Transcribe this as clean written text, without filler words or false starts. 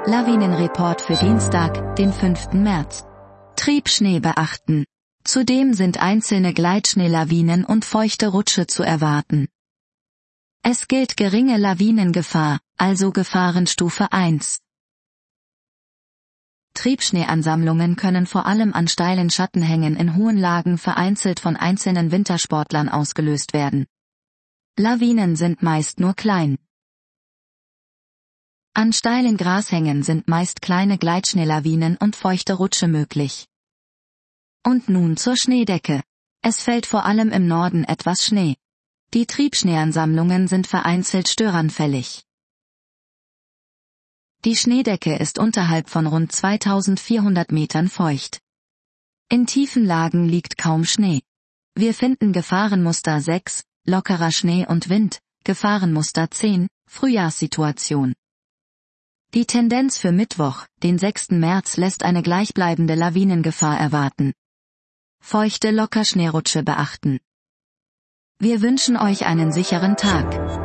Lawinenreport für Dienstag, den 5. März. Triebschnee beachten. Zudem sind einzelne Gleitschneelawinen und feuchte Rutsche zu erwarten. Es gilt geringe Lawinengefahr, also Gefahrenstufe 1. Triebschneeansammlungen können vor allem an steilen Schattenhängen in hohen Lagen vereinzelt von einzelnen Wintersportlern ausgelöst werden. Lawinen sind meist nur klein. An steilen Grashängen sind meist kleine Gleitschneelawinen und feuchte Rutsche möglich. Und nun zur Schneedecke. Es fällt vor allem im Norden etwas Schnee. Die Triebschneeansammlungen sind vereinzelt störanfällig. Die Schneedecke ist unterhalb von rund 2400 Metern feucht. In tiefen Lagen liegt kaum Schnee. Wir finden Gefahrenmuster 6, lockerer Schnee und Wind, Gefahrenmuster 10, Frühjahrssituation. Die Tendenz für Mittwoch, den 6. März lässt eine gleichbleibende Lawinengefahr erwarten. Feuchte Lockerschneerutsche beachten. Wir wünschen euch einen sicheren Tag.